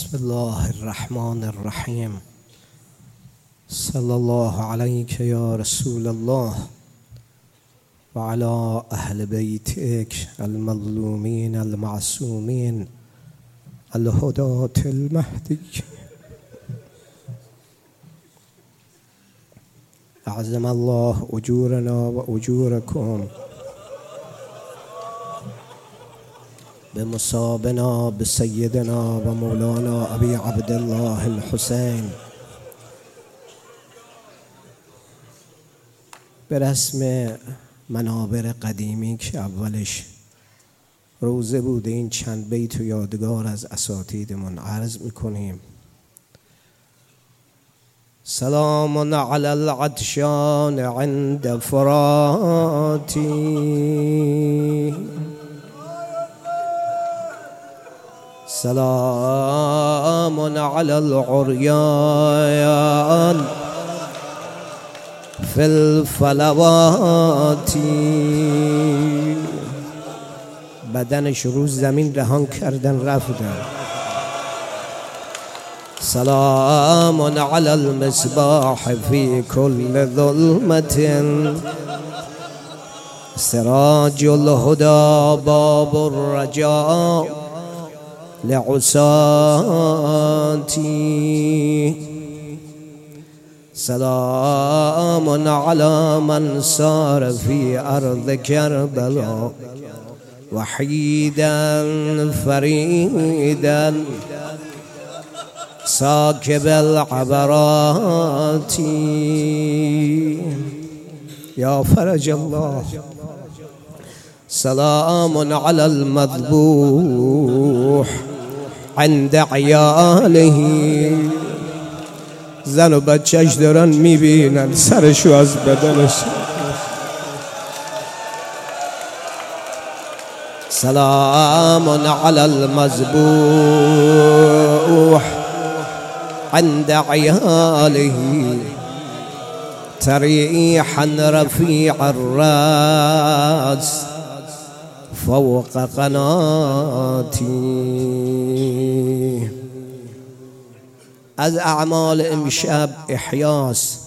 بسم الله الرحمن الرحیم. صلی الله علیک یا رسول الله و علی اهل بیتک المظلومین المعصومین الهداة المهدی. اعظم الله اجورنا و اجورکم بمصابنا بسیدنا و مولانا ابی عبدالله الحسین. به رسم منابر قدیمی که اولش روزه بوده این چند بیت و یادگار از اساتیدمون عرض میکنیم. سلام علی العطشان عند فراتی، سلام علی العریان فی الفلوات. بدنش رو زمین رهان کردن رفتن. سلام علی المصباح فی کل ظلمت، سراج الهدى باب الرجاء لعصاتی. سلام علی من سار فی ارض کربلا وحیدا فریدا ساکب العبرات. یا فرج الله. سلام علی المذبوح عند عیاله، زن و بچهش دارن میبینن سرشو از بدنش. سلام علی المذبوح عند عیاله تریحا رفیع الراس فوق قناتی. از اعمال امشب احیاس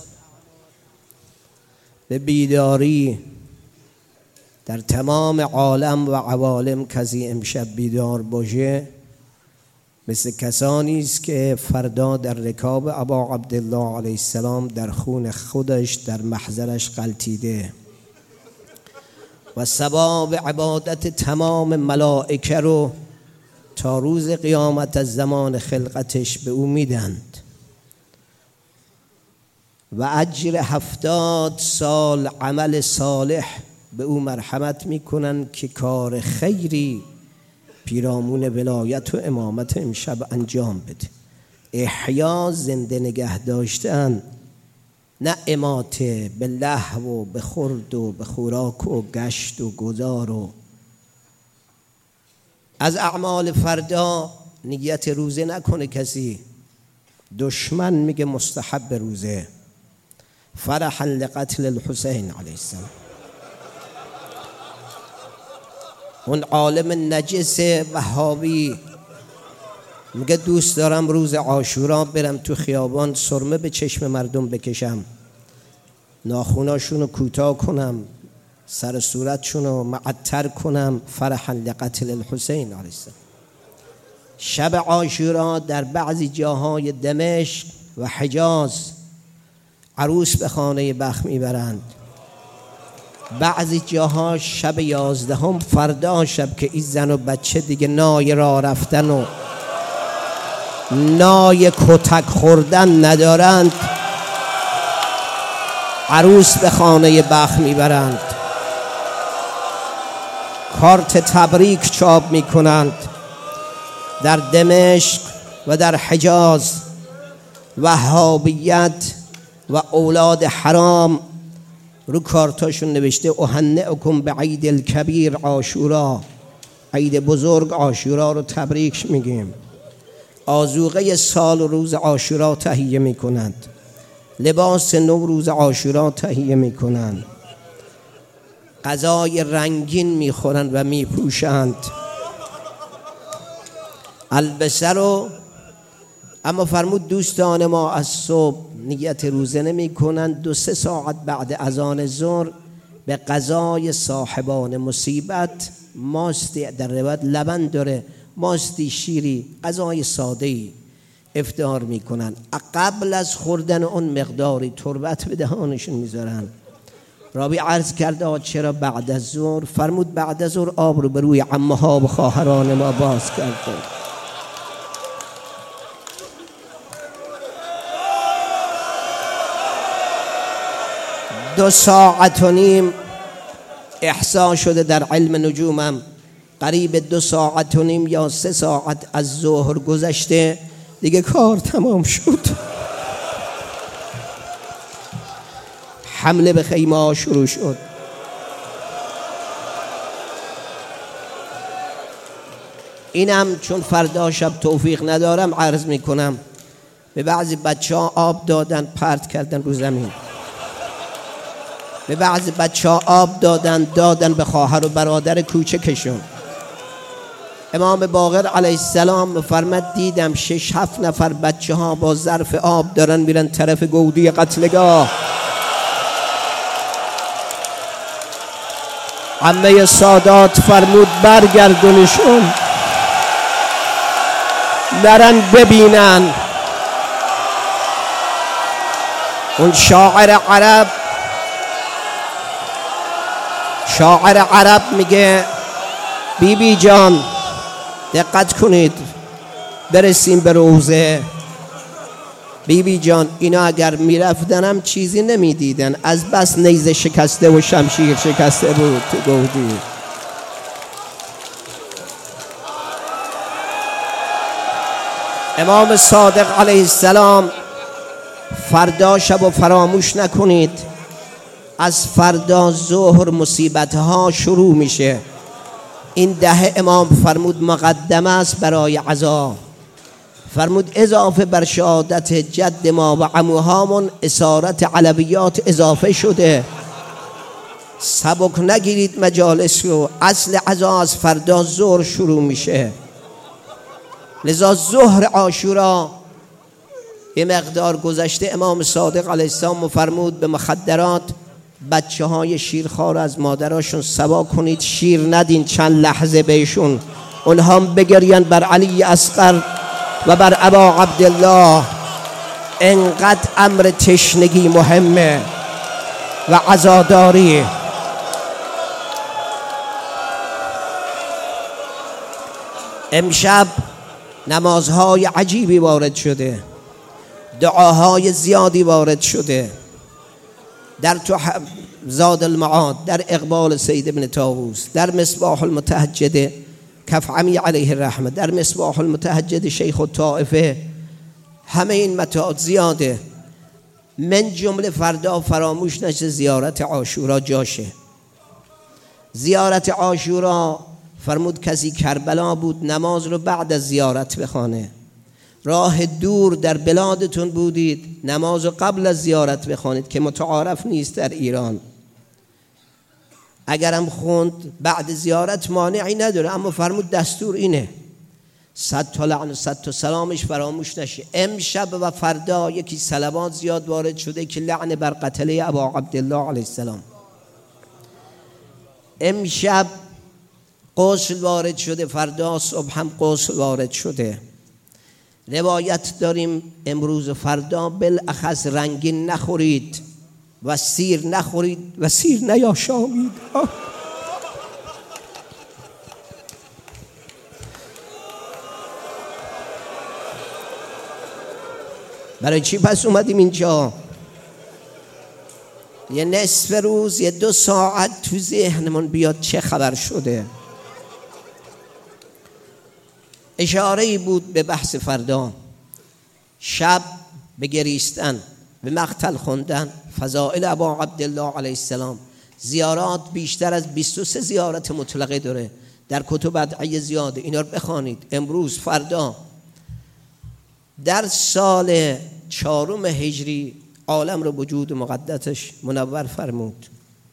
به بیداری در تمام عالم و عوالم. کسی امشب بیدار باشه مثل کسانی است که فردا در رکاب ابا عبدالله علیه السلام در خون خودش در محضرش غلطیده و ثواب عبادت تمام ملائکه رو تا روز قیامت از زمان خلقتش به او میدند و اجر 70 سال عمل صالح به او مرحمت میکنن که کار خیری پیرامون ولایت و امامت امشب انجام بده. احیا زنده نگه داشتن، نه اماته به لهو و به خورد و به خوراک و گشت و گذار. و از اعمال فردا نیت روزه نکنه کسی. دشمن میگه مستحب روزه. فرحا لقتل الحسین علیه السلام. اون عالم نجس وهابی میگه دوست دارم روز عاشورا برم تو خیابان سرمه به چشم مردم بکشم، ناخوناشونو کوتاه کنم، سر صورتشونو معطر کنم. فرحا لقتل الحسین علیه السلام. شب عاشورا در بعضی جاهای دمشق و حجاز عروس به خانه بخت میبرند. بعضی جاها شب 11 فردا شب که این زن و بچه دیگه نای راه رفتن و نای کتک خوردن ندارند، عروس به خانه بخت میبرند، کارت تبریک چاپ میکنند. در دمشق و در حجاز وهابیت و اولاد حرام رو کارتاشون نوشته اهنئکم به عید الکبیر عاشورا، عید بزرگ عاشورا رو تبریک میگیم. آذوقه سال و روز عاشورا تهیه میکنند، لباس نو روز عاشورا تهیه میکنند، غذای رنگین میخورند و میپوشند. البسه رو اما فرمود دوستان ما از صبح نیت روزه نمی کنند، 2-3 ساعت بعد اذان ظهر به غذای صاحبان مصیبت ماستی، در روایت لبن داره، ماستی، شیری، غذای ساده‌ای افطار میکنن. قبل از خوردن اون مقداری تربت به دهانشون میذارن. رابی عرض کرده چرا بعد از ظهر؟ فرمود بعد از ظهر آب رو به روی عمه ها و خواهران ما باز کرده. 2 ساعت و نیم احصا شده در علم نجومم، قریب 2 ساعت و نیم یا 3 ساعت از ظهر گذشته، دیگه کار تمام شد. حمله به خیمه ها شروع شد. اینم چون فردا شب توفیق ندارم عرض میکنم، به بعضی بچه ها آب دادن پرت کردن رو زمین، به بعضی بچه ها آب دادن به خواهر و برادر کوچکشون. امام باقر علیه السلام می‌فرماد دیدم 6-7 نفر بچه ها با ظرف آب دارن میرن طرف گودی قتلگاه. عمه سادات فرمود برگردونشون، نرن ببینن. اون شاعر عرب میگه بی جان دقت کنید برسیم به روزه. بی جان اینا اگر میرفتنم چیزی نمیدیدن، از بس نیزه شکسته و شمشیر شکسته بود تو گودی. امام صادق علیه السلام فردا شب و فراموش نکنید، از فردا ظهر مصیبت ها شروع میشه. این 10 امام فرمود مقدمه است برای عزا. فرمود اضافه بر شهادت جد ما و عموهامون اسارت علویات اضافه شده. سبک نگیرید مجالس رو، اصل عزا از فردا ظهر شروع میشه. لذا ظهر عاشورا یه مقدار گذشته، امام صادق علیه السلام فرمود به مخدرات بچه های شیرخوار از مادراشون سوا کنید، شیر ندین چند لحظه بهشون، اونها بگرین بر علی اصغر و بر ابا عبدالله. انقدر امر تشنگی مهمه و عزاداری. امشب نمازهای عجیبی وارد شده، دعاهای زیادی وارد شده. در زاد المعاد، در اقبال سید ابن طاووس، در مصباح المتهجد کفعمی علیه الرحمه، در مصباح المتهجد شیخ الطائفه، همه این متاعات زیاده. من جمله فردا فراموش نشه زیارت عاشورا جاشه. زیارت عاشورا فرمود کسی کربلا بود نماز رو بعد از زیارت بخوانه. راه دور در بلادتون بودید نماز رو قبل از زیارت بخوانید که متعارف نیست در ایران. اگرم خوند بعد زیارت مانعی نداره، اما فرمود دستور اینه. 100 تا لعن و 100 تا سلامش فراموش نشه. امشب و فردا یکی صلوات زیاد وارد شده که لعن بر قتله ابا عبدالله علیه السلام. امشب غسل وارد شده، فردا صبح هم غسل وارد شده. روایت داریم امروز و فردا بالاخص رنگین نخورید و سیر نخورید و سیر نیاشامید. برای چی پس اومدیم اینجا؟ یه نصف روز، یه 2 ساعت تو ذهنمون بیاد چه خبر شده. اشاره‌ای بود به بحث فردا. شب به گریستن، به مقتل خوندن، فضائل ابا عبدالله علیه السلام. زیارات بیشتر از 23 زیارت مطلقه داره، در کتب ادعیه زیاده. اینا رو بخوانید امروز فردا. در سال 4 هجری عالم رو وجود مقدسش منور فرمود.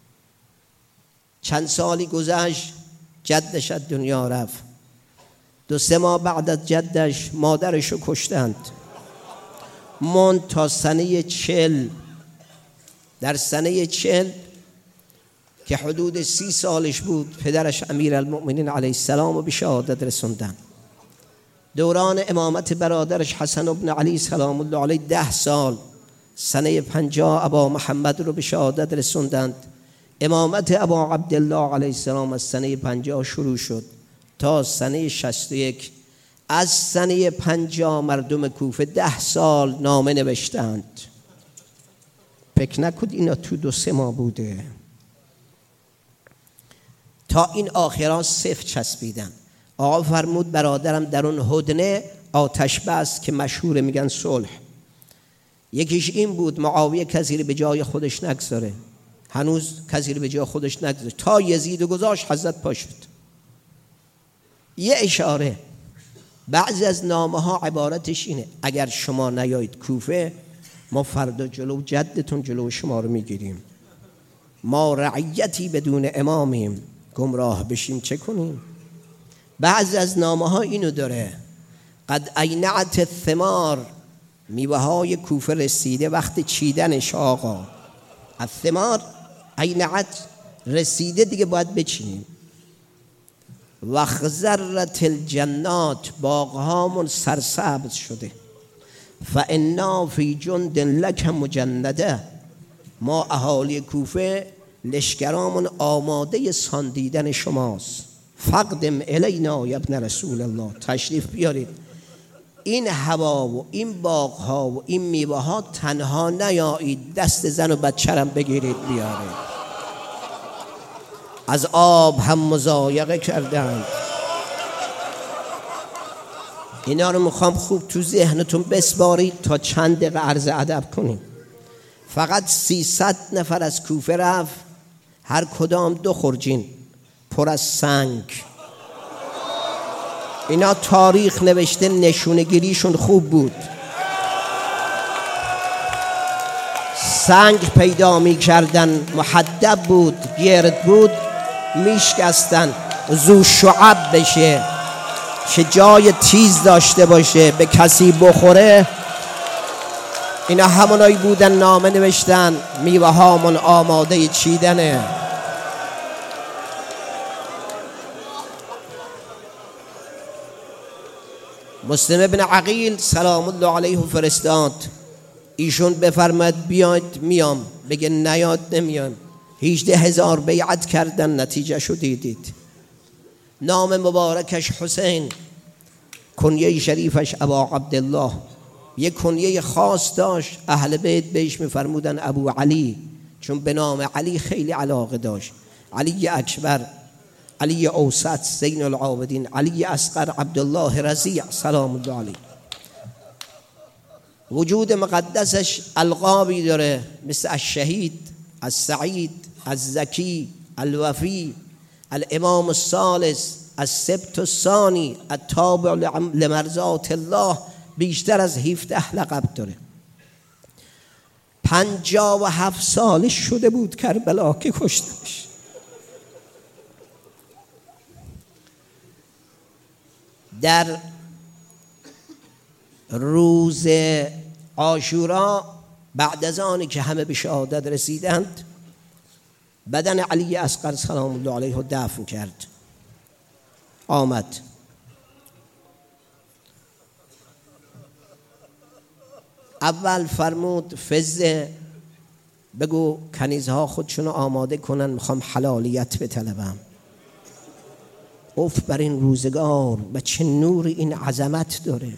چند سالی گذشت جدش از دنیا رفت. 2-3 ماه بعد از جدش مادرشو کشتند. ماند تا سنه 40. در سنه 40 که حدود 30 سالش بود پدرش امیرالمؤمنین علیه السلام رو به شهادت رسوندن. دوران امامت برادرش حسن بن علی سلام الله علیه 10 سال، سنه 50 ابا محمد رو به شهادت رسوندند. امامت ابا عبدالله علیه السلام از سنه 50 شروع شد تا سنه 61. از سنه 50 مردم کوفه 10 سال نامه نوشتند. فکر نکنید اینا تو 2-3 ماه بوده، تا این آخران صفر چسبیدن. آقا فرمود برادرم در اون هدنه آتش بس که مشهور میگن صلح. یکیش این بود معاویه کسی رو به جای خودش نگذاره، هنوز کسی رو به جای خودش نگذاره، تا یزید گذاشت حضرت پا شد. یه اشاره، بعضی از نامه ها عبارتش اینه اگر شما نیایید کوفه ما فردا جلو جدتون جلو شما رو میگیریم، ما رعیتی بدون امامیم، گمراه بشیم چه کنیم. بعضی از نامه ها اینو داره قد اینعت الثمار، میوه های کوفه رسیده وقت چیدنش. آقا الثمار اینعت رسیده دیگه باید بچینیم. و خضرت الجنات، باغهامون سرسبز شده. فانا فی جند لک مجنده، ما اهالی کوفه لشکرامون آماده ساندیدن شماست. فقدم الینا یا ابن رسول الله، تشریف بیارید. این هوا و این باغها و این میوه ها تنها نیایید، دست زن و بچه‌رم بگیرید بیارید. از آب هم مضایقه کردند. اینا رو میخوام خوب تو ذهنتون بسپارید تا چند دقیقه عرض ادب کنیم. فقط 300 نفر از کوفه رفت، هر کدام 2 خرجین پر از سنگ. اینا تاریخ نوشته، نشونگیریشون خوب بود. سنگ پیدا می کردن، محدب بود، گرد بود، میشکستن زو شعب بشه که جای تیز داشته باشه به کسی بخوره. اینا همونایی بودن نامه نوشتن میوه هامون آماده چیدنه. مسلم ابن عقیل سلام الله علیه فرستاد، ایشون بفرماد بیاید میام، بگه نیاد نمیام. 18,000 بیعت کردن، نتیجه شو دیدید. نام مبارکش حسین، کنیه شریفش ابا عبدالله. یک کنیه خاص داشت، اهل بیت بهش میفرمودن ابو علی، چون به نام علی خیلی علاقه داشت. علی اکبر، علی اوسط، زین العابدین، علی اصغر، عبدالله رضیع سلام الله علیه. وجود مقدسش القابی داره مثل الشهید، السعید، الزکی، الوفی، الامام الثالث، السبت الثانی، التابع لمرضات الله. بیشتر از 17 لقب داره. 57 سالش شده بود کربلا که کشتنش. در روز عاشورا بعد از آنی که همه به شهادت رسیدند، بدن علی اصغر سلام الله علیه رو دفن کرد. آمد اول فرمود فزه بگو کنیزها خودشونو آماده کنن، میخوام حلالیت بطلبم. اوف بر این روزگار و چه نور این عظمت داره.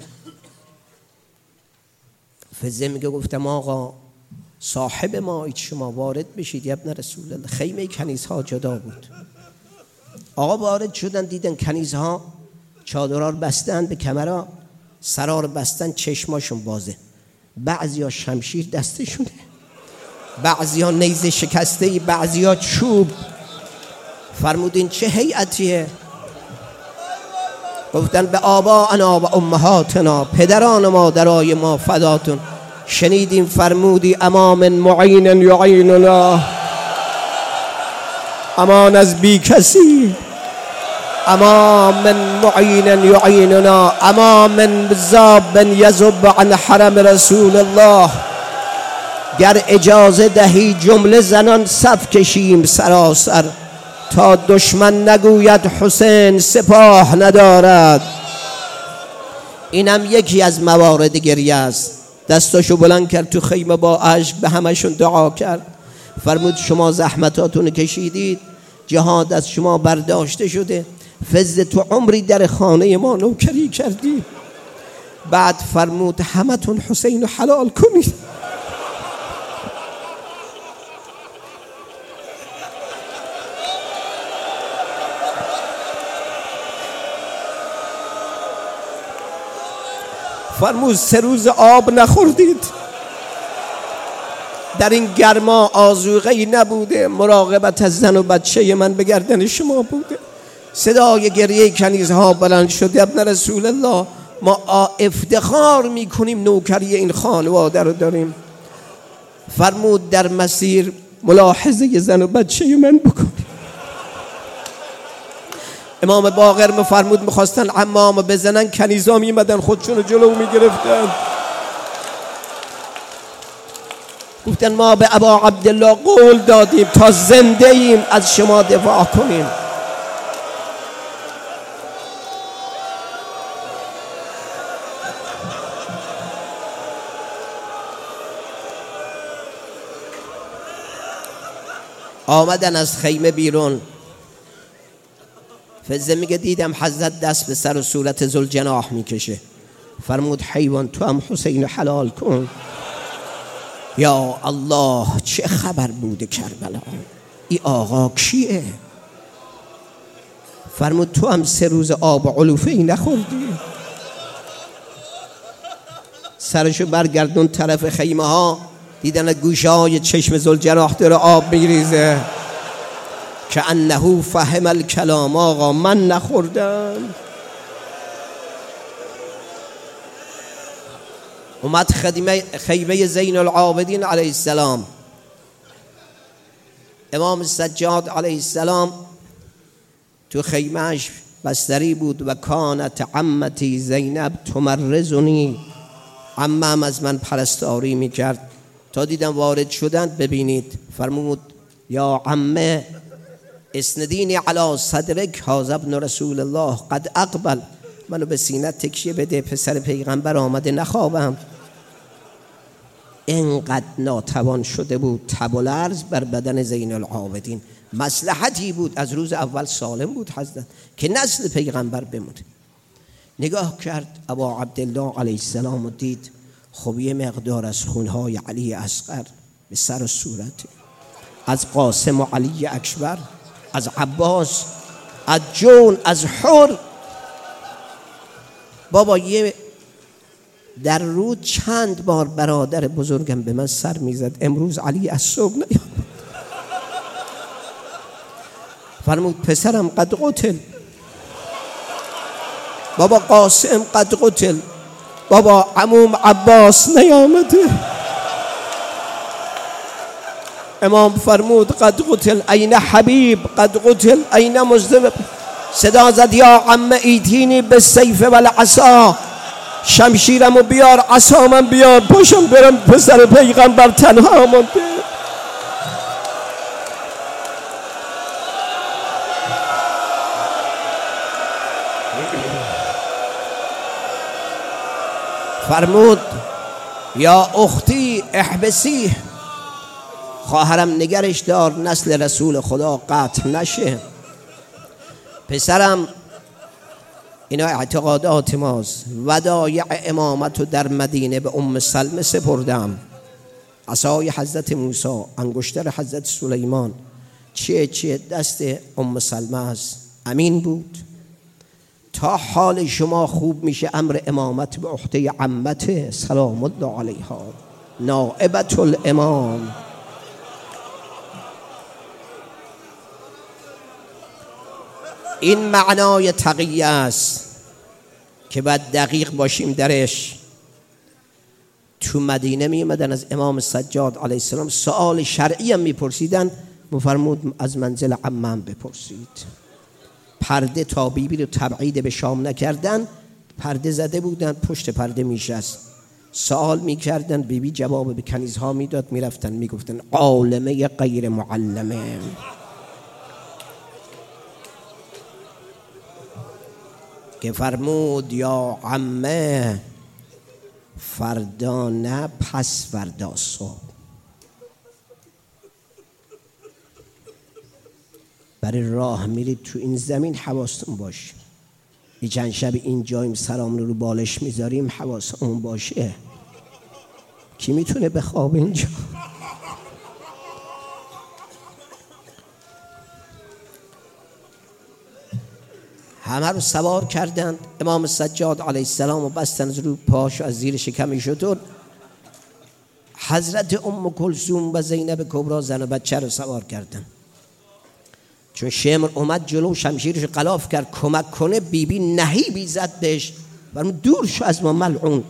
فزه میگه گفتم آقا صاحب ما اید، شما وارد بشید یا ابن رسول الله. خیمه کنیزها جدا بود. آقا وارد شدن، دیدن کنیزها چادرها رو بستن به کمرها، سرها رو بستن، چشماشون بازه. بعضی ها شمشیر دستشونه، بعضی ها نیزه شکسته، بعضی ها چوب. فرمودین چه هیئتیه؟ گفتن به آباءنا و امهاتنا، پدران و مادرای ما فداتون. شنیدیم فرمودی امام معین یعیننا، امان از بی کسی، اما من معین یعیننا، اما من ذاب یذب عن حرم رسول الله. گر اجازه دهی جمله زنان صف کشیم سراسر، تا دشمن نگوید حسین سپاه ندارد. اینم یکی از موارد گریه است. دستاشو بلند کرد تو خیمه، با اشک به همشون دعا کرد. فرمود شما زحمتاتون کشیدید، جهاد از شما برداشته شده، فضل تو عمری در خانه ما نوکری کردی. بعد فرمود همتون حسین رو حلال کنید. فرمود 3 روز آب نخوردید، در این گرما آذوقه‌ای نبوده، مراقبت از زن و بچه من به گردن شما بوده. صدای گریه کنیزها بلند شد. ابن رسول الله، ما افتخار میکنیم نوکری این خانواده رو داریم. فرمود در مسیر ملاحظه زن و بچه من بکنیم. امام باقر میفرمود میخواستن عمام بزنن، کنیزا میمدن خودشون رو جلو میگرفتن. گفتن ما به ابا عبدالله قول دادیم تا زنده ایم از شما دفاع کنیم. آمدن از خیمه بیرون. فضل میگه دیدم حضرت دست به سر و صورت ذوالجناح میکشه. فرمود حیوان تو هم حسین حلال کن. یا الله، چه خبر بوده کربلا؟ ای آقا کیه؟ فرمود تو هم 3 روز آب علوفه ای نخوردی. سرشو برگردون طرف خیمه ها، دیدن گوشه های چشم ذوالجناح داره آب میریزه. که انه فهم الکلام. آقا من نخوردم. اومد خیمه زین العابدین علیه السلام. امام سجاد علیه السلام تو خیمهش بستری بود. و کانت عمتی زینب تمرزنی، عمم از من پرستاری میکرد. تا دیدم وارد شدند ببینید، فرمود یا عمه اسندینی علی صدرک، هذا ابن رسول الله قد اقبل. منو به سینه تکیه بده، پسر پیغمبر آمده، نخوابم. اینقدر ناتوان شده بود. تب و لرز بر بدن زین العابدین. مصلحتی بود، از روز اول سالم بود حضرت که نسل پیغمبر بمونه. نگاه کرد ابا عبدالله علیه السلام و دید خب یه مقدار از خونهای علی اصغر به سر و صورت، از قاسم و علی اکبر، از عباس، از جون، از حر. بابا یه در روز چند بار برادر بزرگم به من سر میزد، امروز علی از صبح نیامد. فرمود پسرم قد قتل. بابا قاسم قد قتل. بابا عموم عباس نیامده. امام فرمود قد قتل این حبیب، قد قتل این مزدب. صدا زد یا عم ایتینی به سیف و العصا، شمشیرمو بیار، عصامم بیار، پاشم برم پسر پیغمبر تنها مونده. فرمود یا اختی احبسی، خواهرم نگرش دار، نسل رسول خدا قطع نشه. پسرم اینا اعتقادات ماست. ودایع امامتو در مدینه به ام سلمه سپردم. عصای حضرت موسی، انگشتر حضرت سلیمان، چیه دست ام سلمه است. امین بود. تا حال شما خوب میشه امر امامت به عهده عمته سلام الله علیها، نائبت الامام. این معنای تقیه است که باید دقیق باشیم درش. تو مدینه میمدن از امام سجاد علیه السلام سوال شرعی هم میپرسیدن. مفرمود از منزل عمم بپرسید. پرده تا بیبی رو تبعید به شام نکردن، پرده زده بودن، پشت پرده میشست، سوال میکردن، بیبی جواب به کنیزها میداد، میرفتن میگفتن عالمه غیر معلمه. که فرمود یا عمه فردا نه پس فردا صبح برای راه میرید تو این زمین حواستون باشه. یه چند شب اینجاییم سرام رو بالش میذاریم، حواستون باشه. کی میتونه بخواب اینجا؟ همه رو سوار کردند. امام سجاد علیه السلام و بستن از رو پاش از زیر شکم شتر. حضرت ام کلثوم و زینب کبرا زن و بچه رو سوار کردن. چون شمر اومد جلو شمشیرش غلاف کرد کمک کنه، بیبی نهیبی زد بهش، برام دور شو از ما ملعون،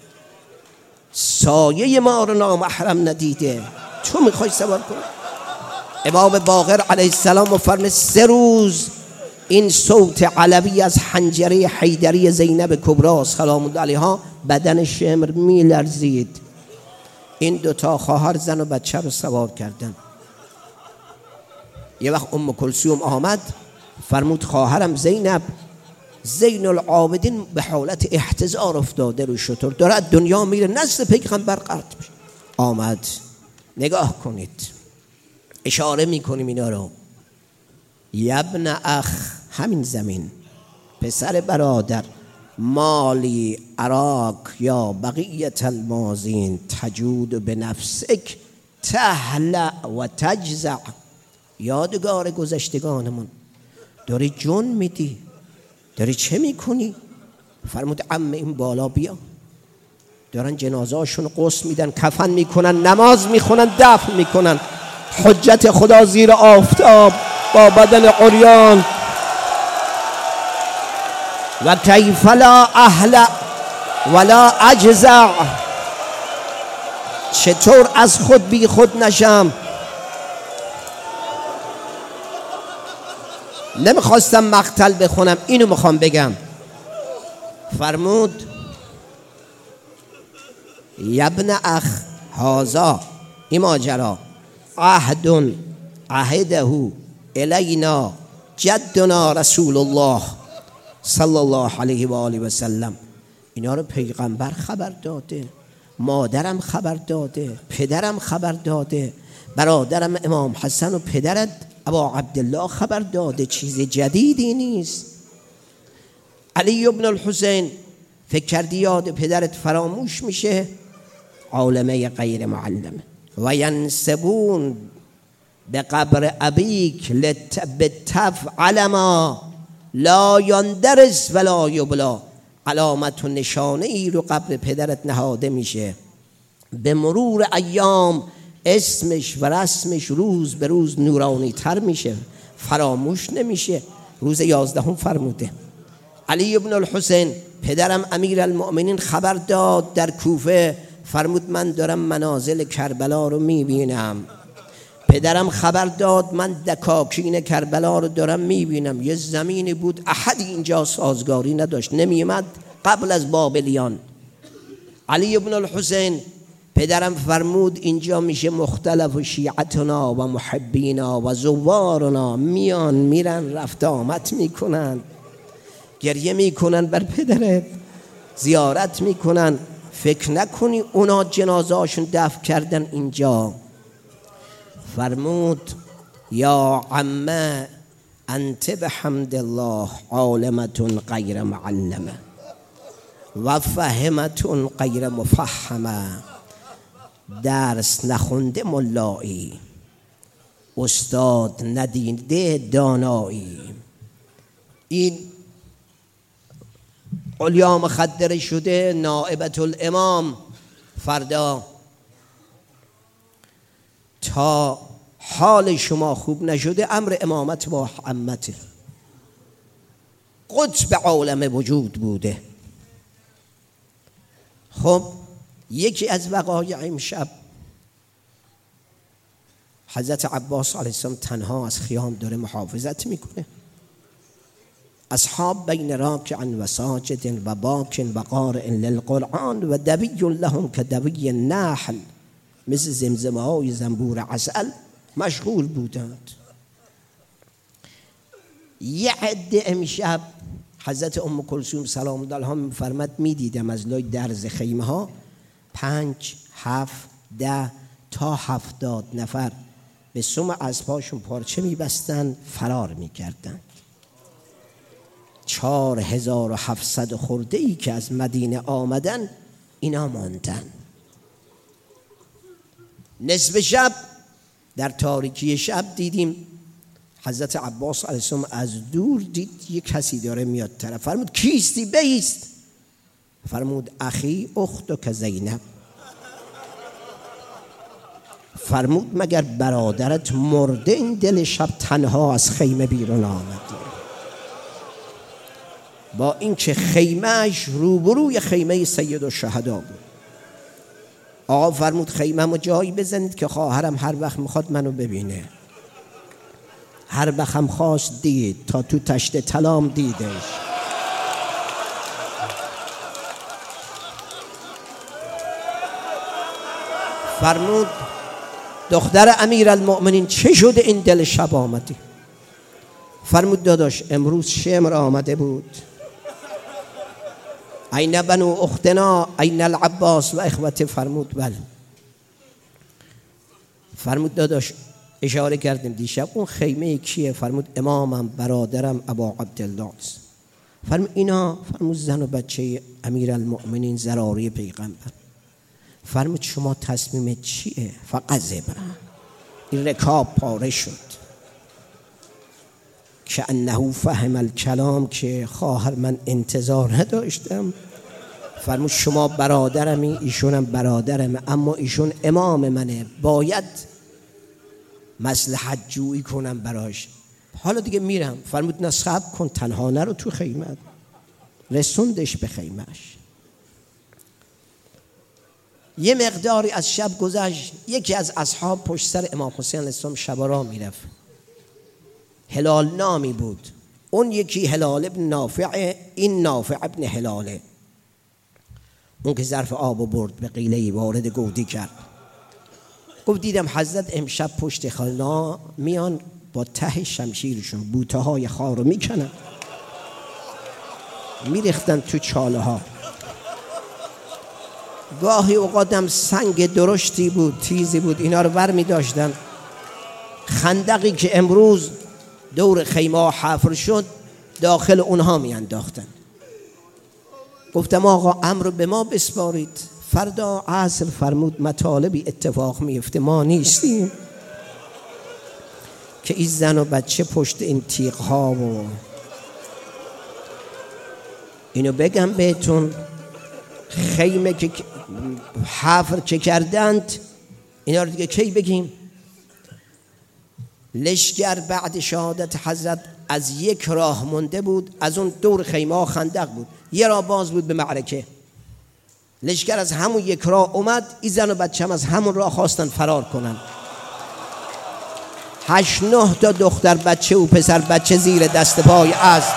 سایه ما رو نامحرم ندیده، تو میخوای سوار کنی؟ امام باقر علیه السلام فرمود 3 روز این صوت علوی از حنجره حیدری زینب کبرا سلام الله علیها بدن شمر میلرزید. این 2 خواهر زن و بچه رو سوار کردن. یه وقت ام کلثوم آمد فرمود خواهرم زینب زین العابدین به حالت احتضار افتاده رو شتر، داره از دنیا میره، نزد پیغمبر قطع میشه. آمد نگاه کنید، اشاره میکنیم اینا رو. یبن اخ، همین زمین، پسر برادر، مالی اراک یا بقیت المازین تجود به نفسک تهلع و تجزع. یادگار گذشتگانمون، داری جون میدی، داری چه میکنی؟ فرمود عم این بالا بیا. دارن جنازه هاشون غسل میدن، کفن میکنن، نماز میخونن، دفن میکنن. حجت خدا زیر آفتاب با بدن عریان. و کیف لا اهل ولا اجزع، چطور از خود بی خود نشم؟ نمیخواستم مقتل بخونم، اینو میخوام بگم. فرمود یبن اخ هازا، این ماجرا عهد عهده الینا جدنا رسول الله صلی الله علیه و آله و سلم. اینا رو پیغمبر خبر داده، مادرم خبر داده، پدرم خبر داده، برادرم امام حسن و پدرت ابا عبدالله خبر داده، چیز جدیدی نیست. علی ابن الحسین فکر کردی یاد پدرت فراموش میشه؟ عالمه غیر معلمه. و ینسبون به قبر ابیک لتفعل ما لا یندرس ولا یبلا. علامت و نشانه ای رو قبر پدرت نهاده میشه، به مرور ایام اسمش و رسمش روز به روز نورانی تر میشه، فراموش نمیشه. روز 11 فرموده علی ابن الحسین پدرم امیر المؤمنین خبر داد در کوفه، فرمود من دارم منازل کربلا رو میبینم. پدرم خبر داد من دکاکین کربلا رو دارم میبینم. یه زمینی بود احدی اینجا سازگاری نداشت، نمیومد قبل از بابلیان. علی ابن الحسین پدرم فرمود اینجا میشه مختلف و شیعتنا و محبینا و زوارنا میان میرن رفت آمد میکنن، گریه میکنن بر پدرت، زیارت میکنن. فکر نکنی اونا جنازه هاشون دفن کردن اینجا. فرمود یا عمه انت بحمد الله عالمتون غیر معلمه و فهمتون غیر مفهمه. درس نخونده ملایی، استاد ندیده دانایی. این علیا مخدر شده نائبت الامام، فردا تا حال شما خوب نشده امر امامت با عمته. قطب عالم وجود بوده. خب یکی از وقایع امشب، حضرت عباس علیه السلام تنها از خیام داره محافظت میکنه. اصحاب بین راکع و ساجد و باک و قارئ للقرآن و دوی لهم که دوی نحل، مثل زمزمه های زنبور عسل مشغول بودند. یه عده امشب حضرت ام کلثوم سلام الله علیها می‌فرماد میدیدم از لای درز خیمه ها 5 7 10 تا 70 نفر به سم اسباشون پارچه میبستن فرار میکردن. 4700 خورده ای که از مدینه آمدن اینا ماندن. نصف شب در تاریکی شب دیدیم حضرت عباس علیه السلام از دور دید یک کسی داره میاد طرف. فرمود کیستی؟ بیست. فرمود اخی اختک زینب. فرمود مگر برادرت مرده این دل شب تنها از خیمه بیرون آمد؟ با اینکه خیمهش روبروی خیمه سید الشهدا بود. آقا فرمود خیمه‌مو جایی بزنید که خواهرم هر وقت میخواد منو ببینه. هر وقت هم خواست دید، تا تو تشت طلام دیدش. فرمود دختر امیرالمؤمنین چه شده این دل شب آمدی؟ فرمود داداش امروز شمر آمده بود. این بنو اختنا این العباس و اخوته. فرمود بله. فرمود داداش اشاره کردیم دیشب اون خیمه کیه؟ فرمود امامم برادرم ابا عبدالله است. فرمود اینا؟ فرمود زن و بچه امیرالمؤمنین زراری پیغمبر. فرمود شما تصمیم چیه؟ فقذب. این رکاب پاره شد که انه فهم الکلام، که خواهر من انتظار نداشتم. فرمود شما برادرمی، ایشونم برادرمه، اما ایشون امام منه، باید مصلحت جویی کنم براش. حالا دیگه میرم. فرمود نه صبر کن، تنها نرو تو خیمه. رسوندش به خیمهش. یه مقداری از شب گذشت. یکی از اصحاب پشت سر امام حسین علیه السلام شب را میرفت. هلال نامی بود. اون یکی هلال ابن نافع، این نافع ابن هلاله. اون که ظرف آب برد به قیله وارد گودی کرد. گفت دیدم حضرت امشب پشت خلا میان با ته شمشیرشون بوته های خار رو میکنن میریختن تو چاله ها. گاهی اوقاتم سنگ درشتی بود، تیزی بود، اینا رو بر می داشتن. خندقی که امروز دور خیمه حفر شد داخل اونها می انداختن. گفتم آقا امر به ما بسپارید. فردا عصر فرمود مطالبی اتفاق میفته، ما نیستیم که این زن و بچه پشت این تیغ ها و اینو بگم بهتون. خیمه که حفر که کردند اینا رو دیگه کی بگیم؟ لشکر بعد شهادت حضرت از یک راه مونده بود، از اون دور خیمه ها خندق بود، یه راه باز بود به معرکه. لشکر از همون یک راه اومد، این زن و بچه هم از همون راه خواستن فرار کنن. 8 9 تا دختر بچه و پسر بچه زیر دست پای اسب.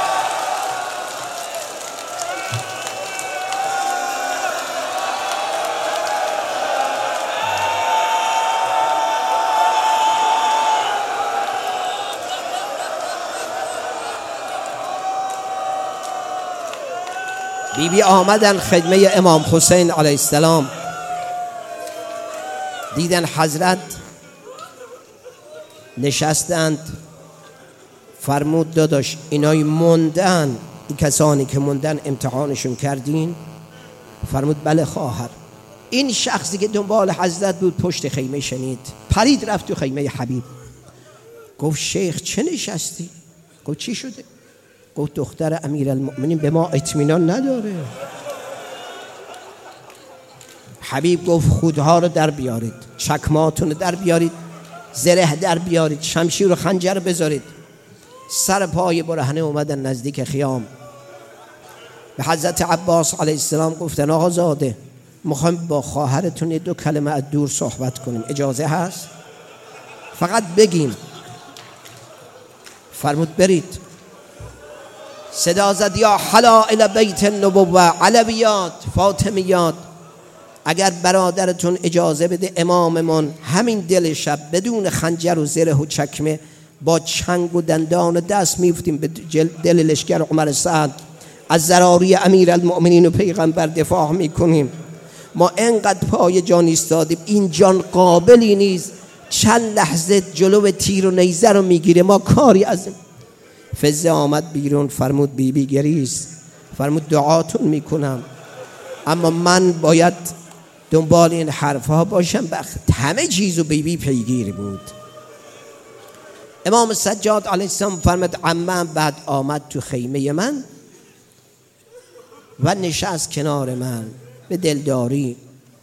بیبی آمدن خدمه امام حسین علیه السلام. دیدن حضرت نشستند. فرمود داداش اینای موندن، این کسانی که موندن امتحانشون کردین؟ فرمود بله خواهر. این شخصی که دنبال حضرت بود پشت خیمه شنید، پرید رفت تو خیمه حبیب. گفت شیخ چه نشستی؟ گفت چی شده؟ گفت دختر امیرالمؤمنین به ما اطمینان نداره. حبیب گفت خودها رو در بیارید، چکماتون رو در بیارید، زره در بیارید، شمشیر و خنجر بذارید. سر پای برهنه اومدن نزدیک خیام. به حضرت عباس علیه السلام گفتن آقا زاده میخوایم با خواهرتون 2 کلمه از دور صحبت کنیم، اجازه هست؟ فقط بگیم. فرمود برید. صدا زد یا حلائل بیت النبوه، علویات، فاطمیات، اگر برادرتون اجازه بده اماممون همین دل شب بدون خنجر و زره و چکمه با چنگ و دندان و دست میفتیم به دل لشکر عمر سعد، از ضراری امیر المؤمنین و پیغمبر دفاع میکنیم. ما انقدر پای جان ایستادیم، این جان قابلی نیست چند لحظه جلو تیر و نیزه رو میگیره، ما کاری از این. فزه آمد بیرون، فرمود بیبی گریز، فرمود دعاتون میکنم، اما من باید دنبال این حرفها باشم. همه چیزو بیبی پیگیر بود. امام سجاد علیه السلام فرمود عمم بعد آمد تو خیمه من و نشست کنار من به دلداری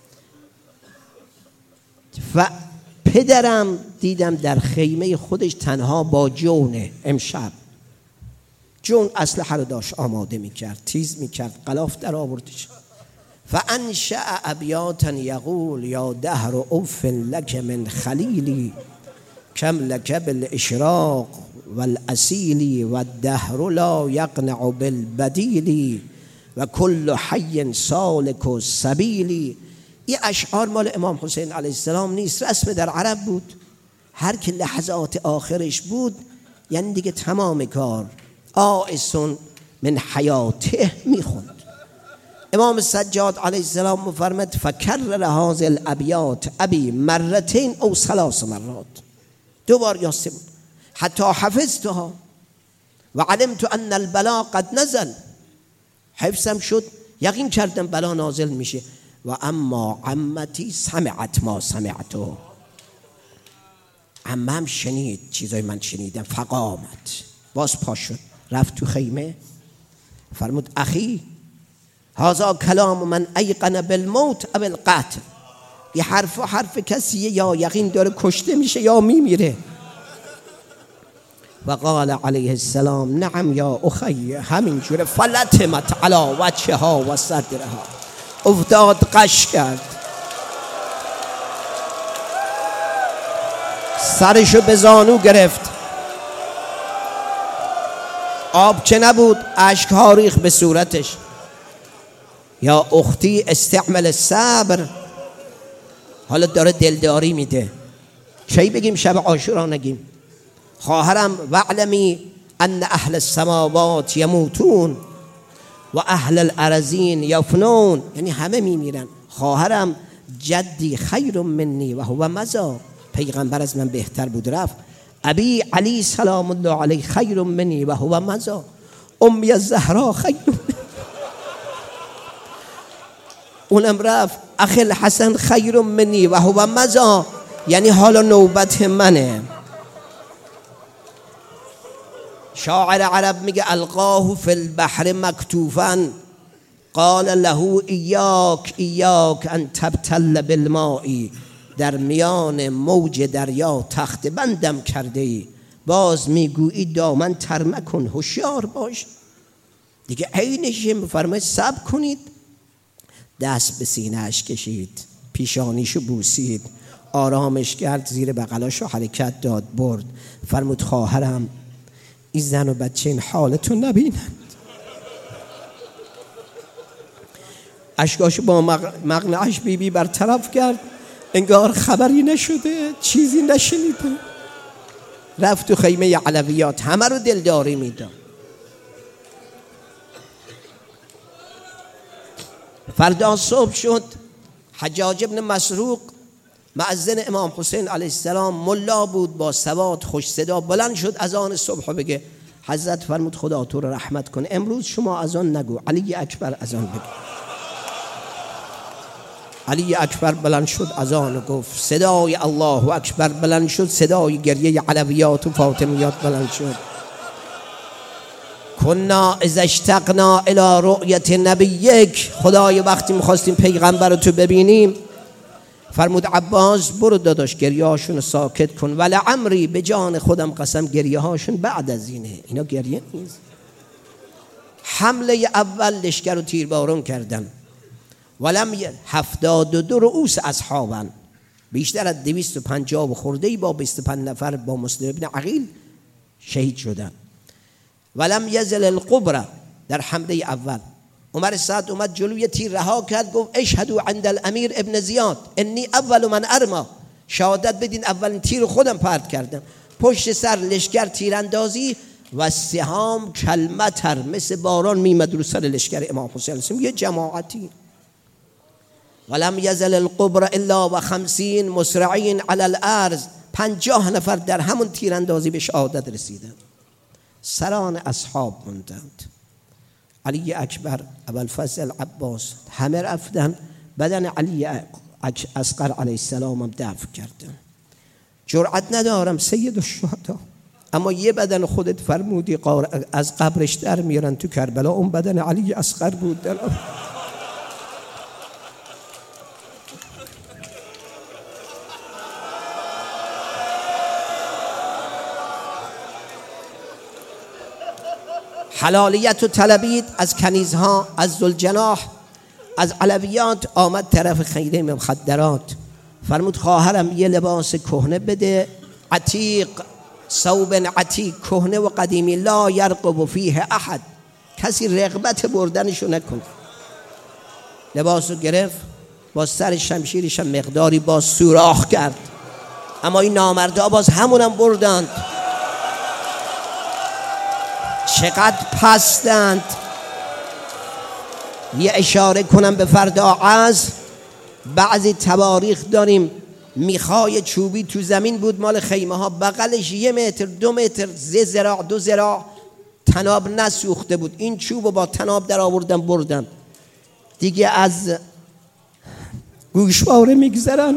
و پدرم دیدم در خیمه خودش تنها با جونه. امشب جون اسلحه رو داشت آماده میکرد، تیز میکرد، غلاف در آوردش. فانشأ ابیاتا یقول یا دهر اوف لک من خلیلی کم لک بالاشراق والاسیلی و الدهر لا یقنع بالبدیلی و کل حی سالک و سبیلی. این اشعار مال امام حسین علیه السلام نیست، رسم در عرب بود. هر که لحظات آخرش بود یعنی دیگه تمام کار، آئسون من حیاته میخوند. امام سجاد علیه السلام مفرمد فکرر هذه الابیات ابی مرتين او 3 مرات، 2 بار یا 3 بار، حتی حفظتها و علمت ان البلا قد نزل، حفظم شد، یقین کردم بلا نازل میشه. و اما عمتی سمعت ما سمعتو، عمم شنید چیزای من شنیدم. فقامت، باز پا شد رفت تو خیمه، فرمود اخی هذا کلام من ایقن بالموت او القتل، یه حرف کسیه یا یقین داره کشته میشه یا میمیره. و قال علیه السلام نعم یا اخی، همینجوره. فلتمت علی وجهها و صدرها، افتاد قش کرد، سرشو به زانو گرفت، آب که نبود، اشک ها ریخت به صورتش. یا اختی استعمل صبر، حالا داره دلداری میده. کی بگیم شب عاشورا نگیم؟ خواهرم وعلمی ان اهل السماوات یموتون و اهل الارضین یفنون، یعنی همه میمیرن. خواهرم جدی خیر منی و هو مزا، پیغمبر از من بهتر بود رفت. ابی علی سلام الله علیه خیر منی و هو مزا، امی الزهرا خیر اونم رفت. اخی الحسن خیر منی و هو مزا، یعنی حالا نوبت منه. شاعر عرب میگه القاه فی البحر مکتوفا قال له ایاک ایاک ان تبتل بالماء، در میان موج دریا تخت بندم کرده ای، باز میگویی دامن تر مکن، هوشیار باش. دیگه عینش میفرماید صبر کنید. دست به سینه اش کشید، پیشانیشو بوسید، آرامش کرد، زیر بغلاشو حرکت داد، برد. فرمود خواهرم این زن و بچه این حالتو نبینند. اشکاشو با مقنعش بیبی برطرف کرد، انگار خبری نشده، چیزی نشنیده. رفت تو خیمه علویات، همه رو دلداری میداد. فردا صبح شد، حجاج ابن مسروق مؤذن امام حسین علیه السلام ملا بود با سواد خوش صدا، بلند شد اذان صبح بگه. حضرت فرمود خدا تو رو رحمت کنه، امروز شما اذان نگو، علی اکبر اذان بگو. علی اکبر بلند شد اذان گفت، صدای الله اکبر بلند شد، صدای گریه علویات و فاطمیات بلند شد. کنا اذا اشتقنا الى رؤیت نبیک، خدای وقتی میخواستیم پیغمبر رو تو ببینیم، فرمود عباس برو داداش گریه هاشون ساکت کن، ولعمری به جان خودم قسم گریه هاشون بعد از اینه، اینا گریه نیست. حمله اول لشکر رو تیربارون کردن، ولم 72 رؤوس اصحابن، بیشتر از 250 خرده‌ای با 25 نفر با مسلم ابن عقیل شهید شدن. ولم یزل القبر در حمله اول عمر سعد اومد جلوی تیر رها کرد، گفت اشهدوا عند الامیر ابن زیاد انی اول من ارما، شهادت بدین اولین تیر خودم پرت کردم. پشت سر لشکر تیراندازی و سهام کلمتر مثل باران میمد رو سر لشکر امام حسین علیه السلام، یه جماعتی. ولم یزل القبر الا و 50 مسرعین علی الارض، 50 نفر در همون تیراندازی به شهادت رسیدند. سران اصحاب موندند، علی اکبر، ابوالفضل، عباس، همه رفتن. بدن علی اصغر علیه السلام هم دفن کردن. جرأت ندارم سید الشهدا، اما یه بدن خودت فرمودی از قبرش در میارن تو کربلا، اون بدن علی اصغر بود. در حلالیت و طلبید از کنیزها، از ذوالجناح، از علویات. آمد طرف خیره مخدرات، فرمود خواهرم یه لباس کهنه بده، عتیق، ثوب عتیق، کهنه و قدیمی، لا یرقب فیه احد، کسی رغبت بردنشو نکنه. لباسو گرفت، با سر شمشیرش هم مقداری باز سوراخ کرد، اما این نامردا باز همونم بردند. چقدر پستند. یه اشاره کنم به فردا عصر، بعضی تواریخ داریم میخای چوبی تو زمین بود مال خیمه ها، بغلش 1 متر 2 متر 3 ذراع 2 ذراع تناب نسوخته بود، این چوب با تناب در آوردن بردن. دیگه از گوشواره میگذرن.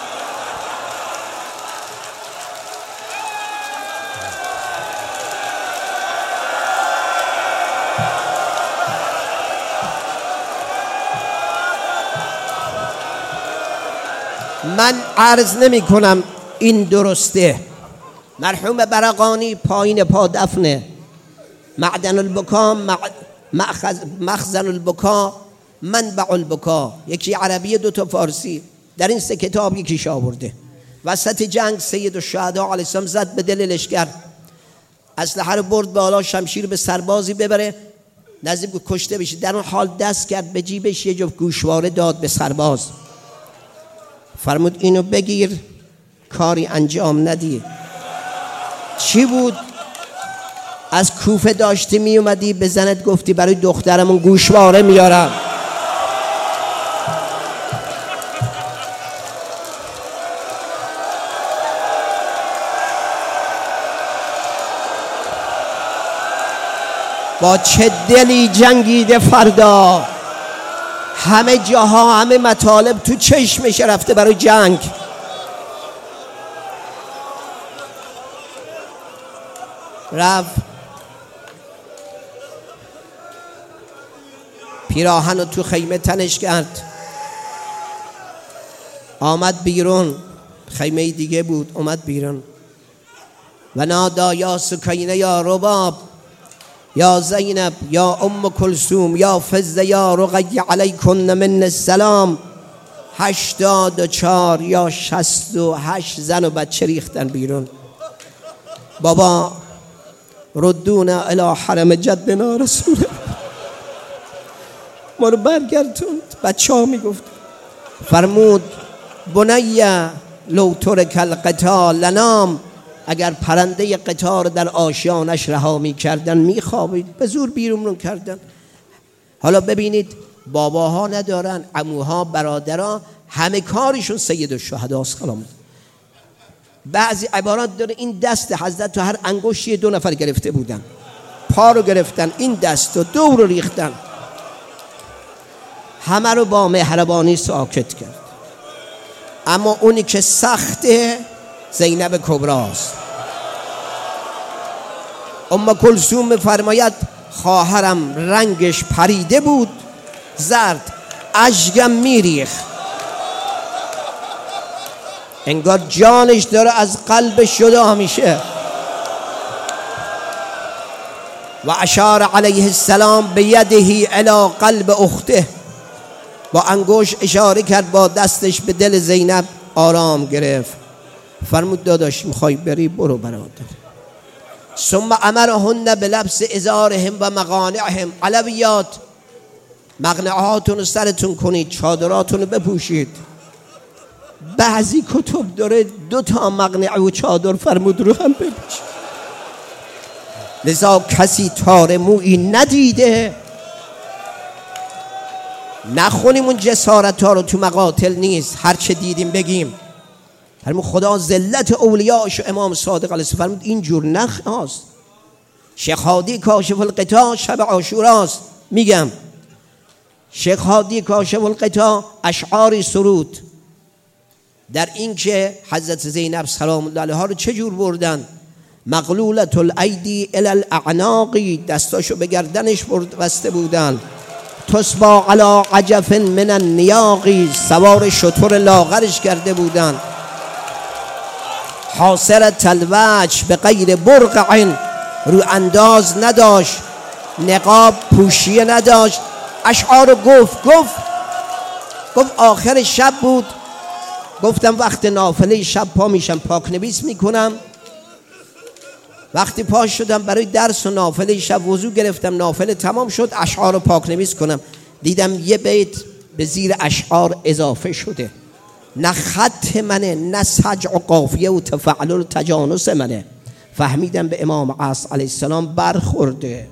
من عرض نمی کنم این درسته. مرحوم برقانی پایین پا دفنه، معدن البکا، مخزن البکا، منبع البکا، یکی عربی 2 فارسی. در این 3 کتاب یکیش آورده. وسط جنگ سید الشهدا علیه السلام زد به دل لشکر، اسلحه رو برد بالا، شمشیر به سربازی ببره، نزدیک کشته بشه. در اون حال دست کرد به جیبش، یه جفت گوشواره داد به سرباز، فرمود اینو بگیر، کاری انجام ندی. چی بود؟ از کوفه داشتی می اومدی به زنت گفتی برای دخترمون گوشواره میارم. با چه دلی جنگیده فردا، همه جاها همه مطالب تو چشمش رفته برای جنگ. رفت پیراهن رو تو خیمه تنش کرد، آمد بیرون. خیمه دیگه بود، اومد بیرون و نادا یا سکینه یا رباب یا زینب یا ام کلثوم یا فضه یا رقیه علیکن من السلام. 84 یا 68 زن و بچه ریختن بیرون. بابا ردونا الی حرم جدنا رسول، ما رو برگردوند. بچه ها میگفت، فرمود بنیه لو ترک القتال لنام، اگر پرنده قطار در آشیانش رها می کردن می خوابید، به زور بیرون کردن. حالا ببینید باباها ندارن، عموها، برادرها، همه کارشون سید الشهداست. سلام. بعضی عبارات داره، این دست حضرت تو هر انگشتی 2 نفر گرفته بودن، پا رو گرفتن، این دست و دور رو ریختن، همه رو با مهربانی ساکت کرد. اما اونی که سخته زینب کبراست. ام کلثوم می‌فرماید خواهرم رنگش پریده بود، زرد، اشکم میریخ، انگار جانش داره از قلبش جدا میشه. و اشار علیه السلام بیده الی قلب اخته، با انگوش اشاره کرد با دستش به دل زینب، آرام گرفت. فرمود داداش میخوای بری برو برادر. ثم امرهن بلبس ازارهم و مقانعهم. علویات مقنعهاتون رو سرتون کنید، چادراتون رو بپوشید. بعضی کتب داره 2 مقنعه و چادر فرمود رو هم بپوشید. لذا کسی تار مویی ندیده. نخونیم اون جسارت ها رو، تو مقاتل نیست، هر چه دیدیم بگیم. فرمود خدا ذلت اولیاءش و امام صادق علیه السلام فرمود اینجور نخواست. شیخ هادی کاشف الغطا شب عاشوراست. میگم شیخ هادی کاشف الغطا اشعاری سرود در این که حضرت زینب سلام الله علیها رو چجور بردن. مغلولت الایدی الی الاعناقی، دستاشو به گردنش بسته بودن. تسبا علی عجف من النیاقی، سوار شتر لاغرش کرده بودن. حاصرت الوجه به غیر برقع، رو انداز نداشت، نقاب پوشیه نداشت. اشعار گفت آخر شب بود. گفتم وقت نافله شب پا میشم پاک نویس میکنم. وقتی پا شدم برای درس و نافله شب وضو گرفتم، نافله تمام شد، اشعار رو پاک نویس کنم، دیدم یه بیت به زیر اشعار اضافه شده. نه خط منه، نه سجع و قافیه و تفعل و تجانس منه. فهمیدم به امام عصر علیه السلام برخورده.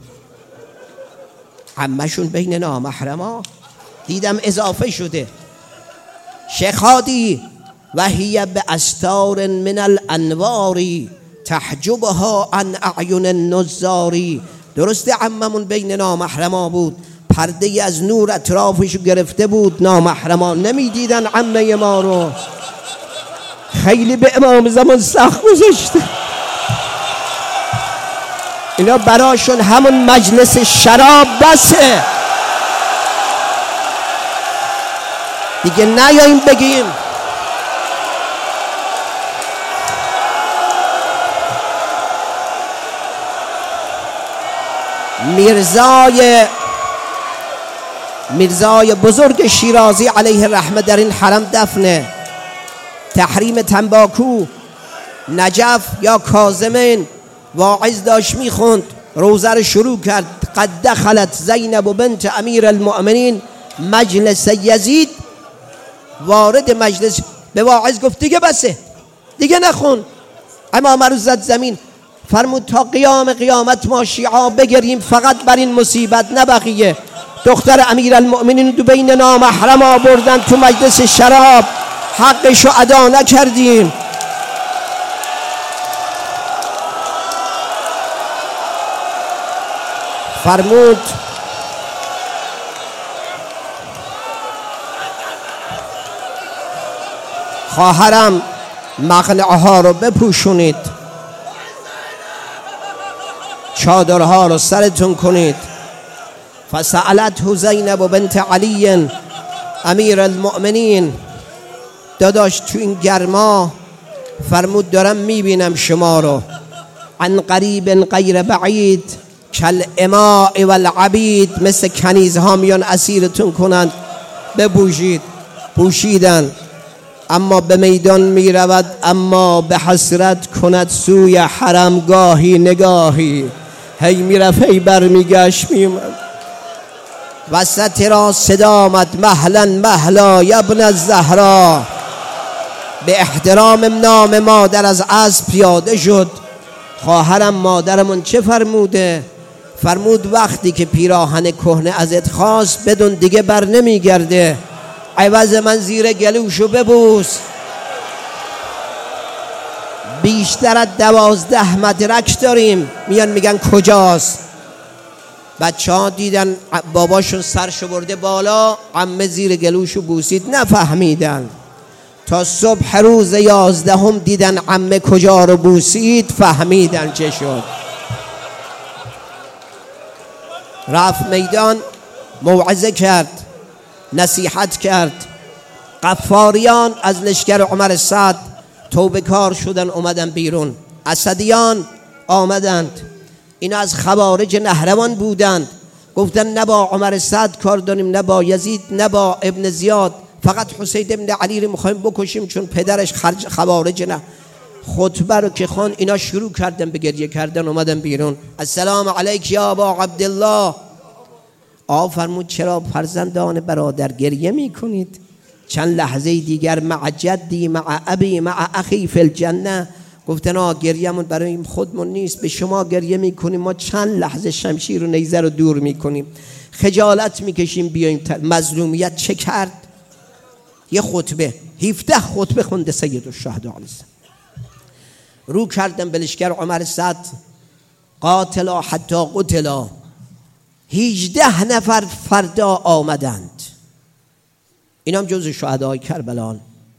عمشون بین نامحرما، دیدم اضافه شده. شیخ هادی و هی به استار من الانواری تحجبها عن اعین النظاری. درسته عممون بین نامحرما بود، پرده از نور اطرافش گرفته بود، نامحرما نمیدیدن عمه ما رو. خیلی به امام زمان سخت گذاشته. اینا براشون همون مجلس شراب بسه، دیگه نیاییم بگیم میرزای بزرگ شیرازی علیه الرحمه در این حرم دفنه. تحریم تنباکو، نجف یا کاظمین واعظ داشت میخوند، روزه رو شروع کرد. قد دخلت زینب و بنت امیر المؤمنین مجلس یزید. وارد مجلس به واعظ گفت دیگه بسه، دیگه نخون. امام رو زد زمین. فرمود تا قیامت ما شیعا بگریم فقط بر این مصیبت، نه بقیه. دختر امیر المؤمنین دو بین نامحرم آوردن تو مجلس شراب، حقشو ادا نکردیم. فرمود خواهرم مقنعه ها رو بپوشونید، چادرها رو سرتون کنید. فسألته زینب بنت علی امیر المؤمنین، داداش تو این گرما فرمود دارم میبینم شما رو، عن قریب غیر بعید کل اماء والعبید، مثل کنیزها میان اسیرتون کنند، بپوشید. پوشیدن. اما به میدان می رود، اما به حسرت کند سوی حرم گاهی نگاهی. هی می رفت هی بر می گشت می اومد. وسط را صدا آمد مهلا مهلا یبن الزهرا. به احترام نام مادر از اسب پیاده شد. خواهرم مادرمون چه فرموده؟ فرمود وقتی که پیراهن کهنه ازت خواست بدون دیگه بر نمی گرده، عوض من زیر گلوشو ببوس. بیشتر از 12 مدرک داریم. میان میگن کجاست؟ بچه ها دیدن باباشون سرشو برده بالا، عمه زیر گلوشو بوسید، نفهمیدن. تا صبح روز 11 دیدن عمه کجا رو بوسید، فهمیدن چه شد. رفت میدان، موعظه کرد، نصیحت کرد. غفاریان از لشکر عمر سعد توبه کار شدن، اومدن بیرون. اسدیان آمدند، اینا از خوارج نهروان بودند. گفتن نه با عمر سعد کار داریم، نه با یزید، نه با ابن زیاد، فقط حسین ابن علی رو میخوایم بکشیم چون پدرش خوارج. نه خطبه رو که خوان اینا شروع کردن به گریه کردن، اومدن بیرون. السلام علیک یا ابا عبدالله. آقا فرمود چرا فرزندان برادر گریه میکنید؟ چند لحظه دیگر مع جدی مع ابی مع اخی فی الجنه. گفتن گریه‌مون برای خودمون نیست، به شما گریه میکنیم، ما چند لحظه شمشیر و نیزه رو دور میکنیم، خجالت میکشیم بیایم. مظلومیت چه کرد؟ یه خطبه 17 خطبه خونده سید الشهدا علیه السلام. رو کردن به لشکر عمر سعد، قاتلا حتی قتلا. 18 نفر فردا آمدند، این هم جز شهدای کربلان.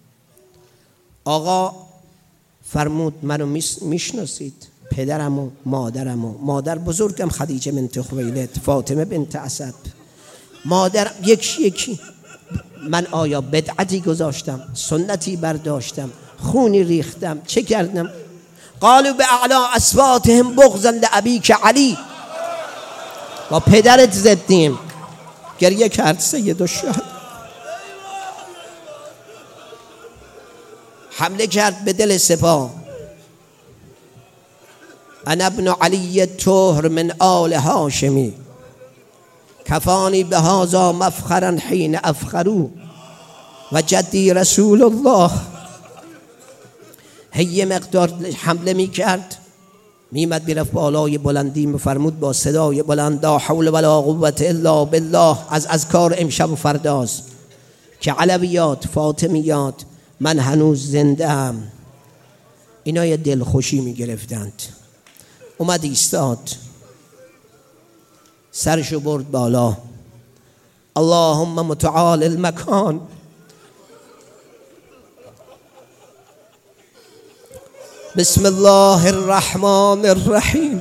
آقا فرمود منو میشناسید؟ پدرم و مادرم و مادر بزرگم خدیجه بنت خویلد، فاطمه بنت اسد، مادر یکی. من آیا بدعتی گذاشتم؟ سنتی برداشتم؟ خونی ریختم؟ چه کردم؟ قالوا باعلی اصواتهم بغضا لابیک علی. با پدرت زدیم. گریه کرد سید الشهدا. حمله کرد به دل سپاه. انا ابن علی الطهر من آل هاشمی کفانی بهذا مفخرا حین افخروا و جدی رسول الله. هی مقدار حمله می کرد، میمد میرفت بالای بلندی، میفرمود با صدای بلند لا حول ولا قوة الا بالله، از اذکار امشب و فرداست که علویات فاطمیات من هنوز زنده ام. اینا یه دلخوشی میگرفتند. اومد ایستاد، سرشو برد بالا. اللهم متعال المکان بسم الله الرحمن الرحیم.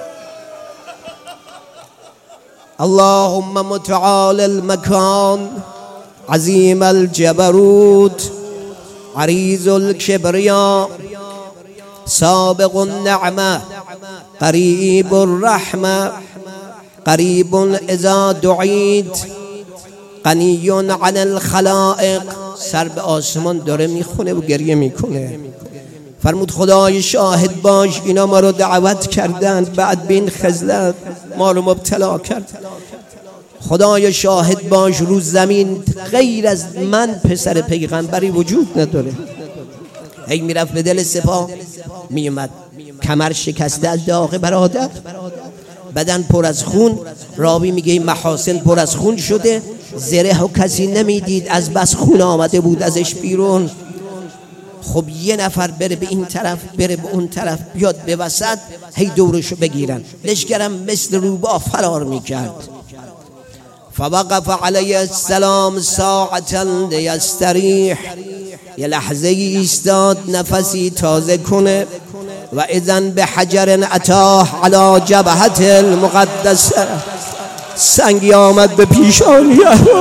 اللهم متعال المکان عظیم الجبروت عریض الکبریا سابق النعمه قریب الرحمه قریب اذا دعید غنی عن الخلائق. سر به آسمان داره میخونه و گریه میکنه. فرمود خدای شاهد باش اینا ما رو دعوت کردند، بعد به این خذلت ما رو مبتلا کرد. خدای شاهد باش رو زمین غیر از من پسر پیغمبری وجود نداره. هی میرفت به دل سپاه، میومد کمر شکسته از داغ برادر، بدن پر از خون. راوی میگه این محاسن پر از خون شده، زره و کسی نمیدید از بس خون آمده بود ازش بیرون. خب یه نفر بره به این طرف بره به اون طرف بیاد به وسط، هی دورشو بگیرن. لشکرم مثل روباه فرار میکرد. فوقف علیه السلام ساعتا لیستریح. یه لحظه ایستاد نفسی تازه کنه. و اذن به حجر اتاه علی جبهت المقدسه. سنگی آمد به پیشانی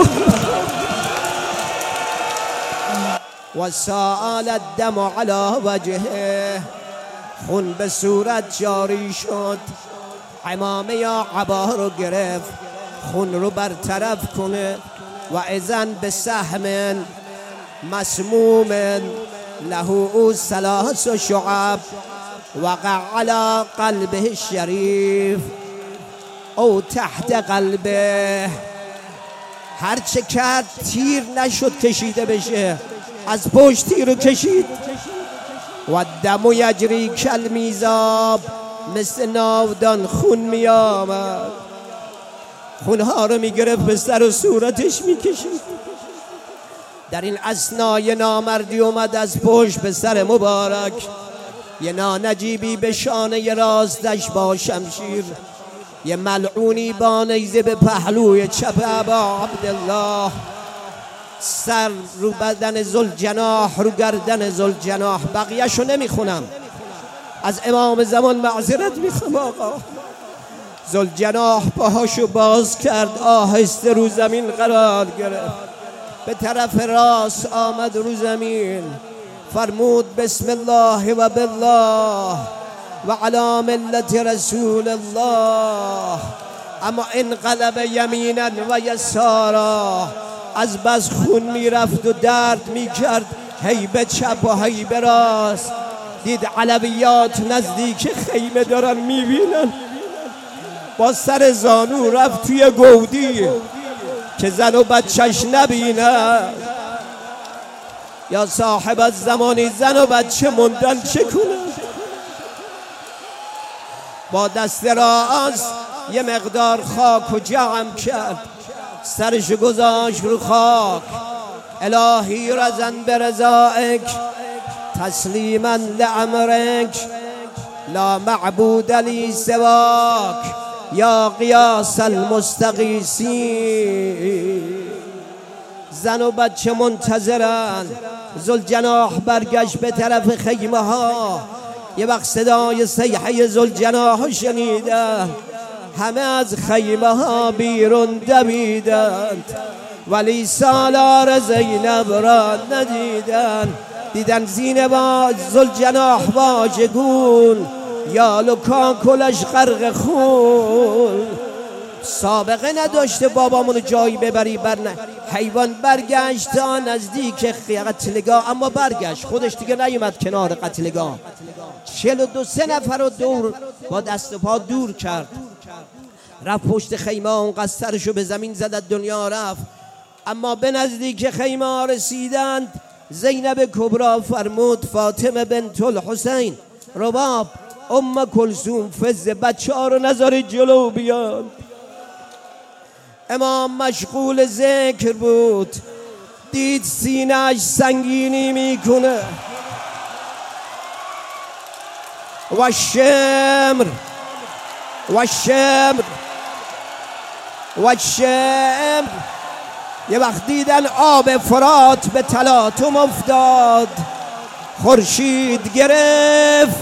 و سال الدم علی وجهه. خون به صورت جاری شد. عمامه یا عبا رو گرفت خون رو برطرف کنه. و اذن به سهم مسموم له ثلاث شعب وقع على قلبه الشریف او تحت قلبه. هرچه کرد تیر نشد کشیده بشه، از پشت تیر رو کشید. و دم یجری کالمیزاب، مثل ناودان خون می آمد. خونها رو می گرفت به سر و صورتش می کشید. در این اثنای نامردی اومد از پشت به سر مبارک. یه نانجیبی به شانه راستش با شمشیر، یه ملعونی با نیزه به پهلوی چپ ابا عبدالله. سر رو بدن ذوالجناح، رو گردن ذوالجناح. بقیه‌شو نمیخونم، از امام زمان معذرت میخوام آقا. ذوالجناح پاهاشو باز کرد، آهسته رو زمین قرار گرفت، به طرف راست آمد رو زمین. فرمود بسم الله و بالله و علی ملت رسول الله. اما انقلب یمینا و یسارا. از بس خون میرفت و درد میکرد، هی به چپ و هی به راست. دید علویات نزدیک خیمه دارن میبینن، با سر زانو رفت توی گودی که زن و بچهش نبینن. یا صاحب الزمانی زن و بچه موندن چه کنن؟ با دست راست یه مقدار خاک و جمع کرد، سرش گذاشت رو خاک. الهی رزن برضایک تسلیما لامرک لا معبود لی سواک یا قیاس المستغیثین. زن و بچه منتظرن. ذوالجناح برگشت به طرف خیمه ها. یه وقت صدای صیحه ذوالجناح شنیدن، همه از خیمه ها بیرون دویدند، ولی سالار زینب را ندیدن. دیدن زینب ذوالجناح واژگون، یال و کاکلش غرق خون. سابقه نداشته بابامونو جایی ببری برنه. حیوان برگشت تا نزدیک قتلگاه، اما برگشت خودش دیگه نیومد کنار قتلگاه. 42 نفر رو دور با دست و پا دور کرد، رفت پشت خیمه، اونقدر سرشو به زمین زد دنیا رفت. اما به نزدیک خیمه ها رسیدند. زینب کبرا فرمود فاطمه بنت الحسین، رباب، ام کلثوم، فزه، بچه ها رو نذارید جلو بیان. امام مشغول ذکر بود، دید سینه‌اش سنگینی میکنه. و شمر و شمر و شمر. یه وقت دیدن آب فرات به تلاطم افتاد، خورشید گرفت،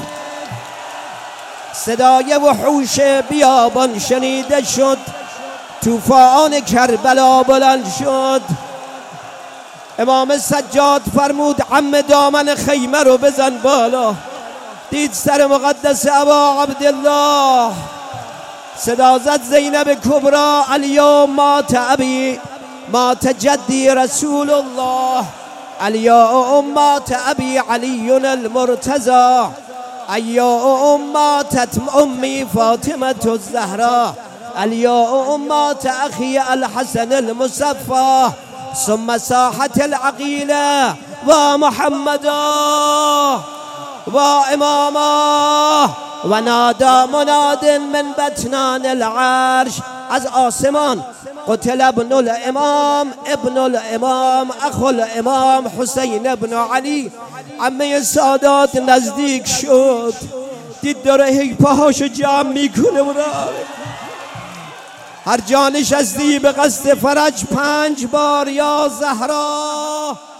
صدای وحوش بیابان شنیده شد، طوفان کربلا بلند شد. امام سجاد فرمود عم دامن خیمه رو بزن بالا. دید سر مقدس ابا عبدالله. صدا زد زینب کبرا الیوم مات ابی مات جدی رسول الله، الیوم مات ابی علی المرتضی، الیوم ماتت امی فاطمه الزهرا، الیوم مات اخی الحسن المصفى، ثم صاحت العقیله و محمدا و اماما و نادا مناد من بطنان العرش. از آسمان قتل ابن الامام ابن الامام اخو الامام حسین ابن علی. عمه سادات نزدیک شد، دید داره هی پاهاشو جمع میکنه، هر جا نشستی به قصد فرج 5 بار یا زهرا